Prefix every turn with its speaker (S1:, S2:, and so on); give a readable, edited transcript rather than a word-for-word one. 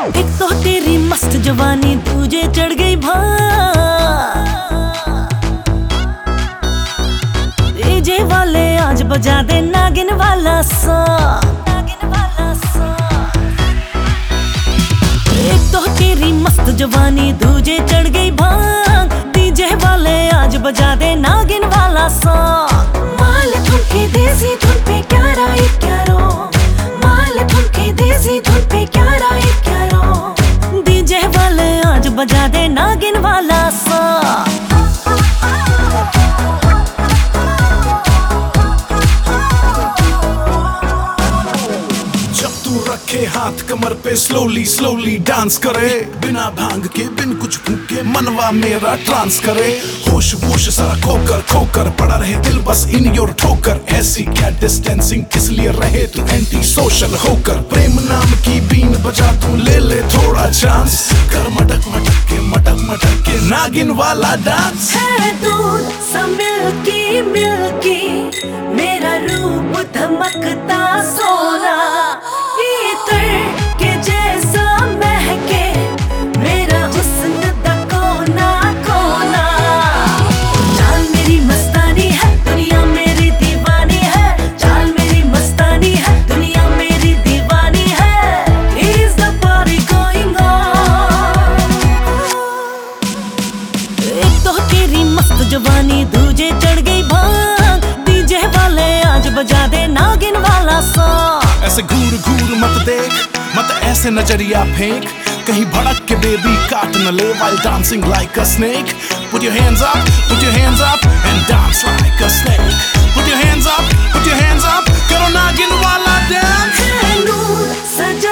S1: एक तो तेरी मस्त जवानी तुझे चढ़ गई डीजे वाले आज बजा दे नागिन वाला सा। एक तो तेरी मस्त जवानी तुझे चढ़ गई डीजे वाले आज बजा दे नागिन वाला सा। माल ठुमके देसी धुन पे क्या राय क्या रो, माल ठुमके देसी धुन पे क्या राय क्या रो, डीजे वाले आज बजा दे नागिन वाला सा।
S2: रखे हाथ कमर पे स्लोली स्लोली डांस करे, बिना भांग के बिन कुछ फूके मनवा मेरा ट्रांस करे। होश वोश सारा खोकर खोकर पड़ा रहे दिल बस इन योर ठोकर। ऐसी क्या डिस्टेंसिंग किस लिए रहे तू एंटी सोशल होकर। प्रेम नाम की बीन बजा तू ले ले थोड़ा चांस, कर मटक मटक के नागिन वाला डांस।
S1: है दूध सा मिल्की मिल्की मेरा रूप धमकता सोना, के जैसा महके मेरा हुस्न दा कोना कोना। चाल मेरी मस्तानी है दुनिया मेरी दीवानी है, चाल मेरी मस्तानी है दुनिया मेरी दीवानी है। Is the party going on? एक तो तेरी मस्त जवानी दूजे चढ़ गई डीजे वाले आज बजा दे नागिन वाला सा।
S2: ऐसे घूर घूर मत देख, मत ऐसे नजरिया फेंक, कहीं भड़क के बेबी काट न ले while dancing like a snake. Put your hands up and dance like a snake. Put your hands up, करो नागिन वाला dance.
S1: है नूर